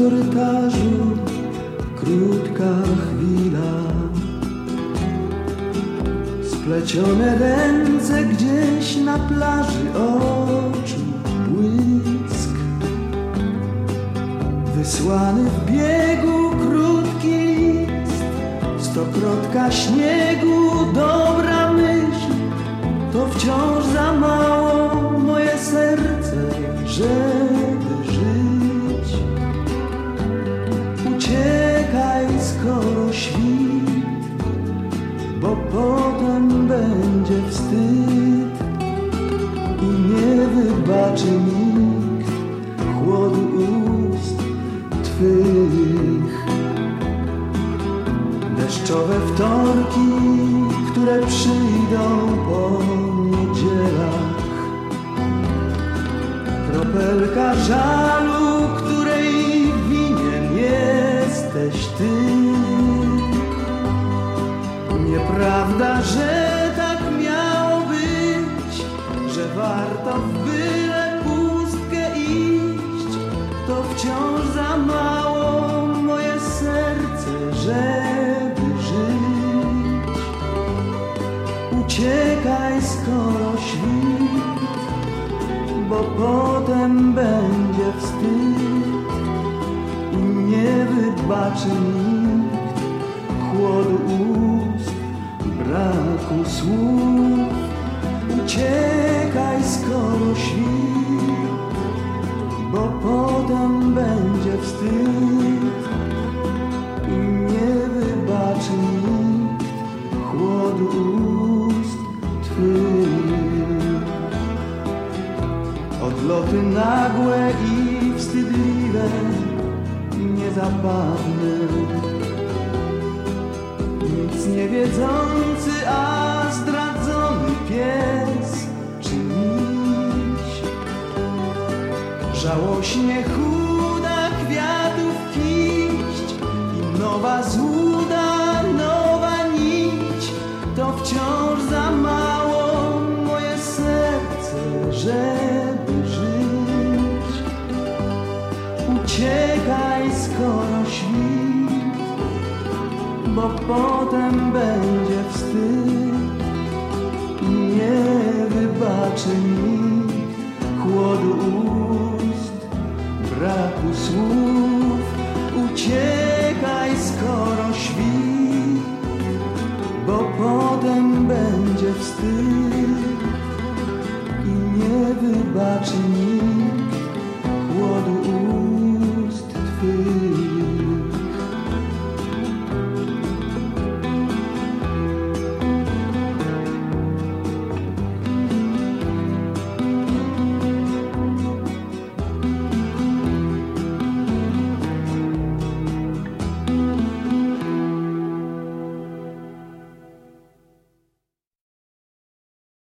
korytarzu krótka chwila. Splecione ręce gdzieś na plaży, oczu błysk. Wysłany w biegu krótki list, stokrotka śniegu, dobra myśl. To wciąż za mało moje serce, żeby żyć. Uciekaj, skoro świt, bo potem będzie wstyd i nie wybaczy nikt chłodu ust twych. Deszczowe wtorki, które przyjdą po niedzielach, kropelka żalu, której winien jesteś ty. Nieprawda, że tak miało być, że warto w byle pustkę iść. To wciąż za mało moje serce, żeby żyć. Uciekaj, skoro świt, bo potem będzie wstyd i nie wybaczy nikt chłodu ust, braku słów. Uciekaj, skoro świt, bo potem będzie wstyd i nie wybaczy nikt chłodu ust twych. Odloty nagłe i wstydliwe, niezapewne, nic nie wiedzący, a zdradzony pies czy miś. Żałośnie chuda kwiatów kiść i nowa złuda, nowa nić. To wciąż za mało moje serce, żeby żyć. Uciekaj, skoro świt, bo potem będzie wstyd i nie wybaczy nikt chłodu ust, braku słów. Uciekaj, skoro świt, bo potem będzie wstyd i nie wybaczy nikt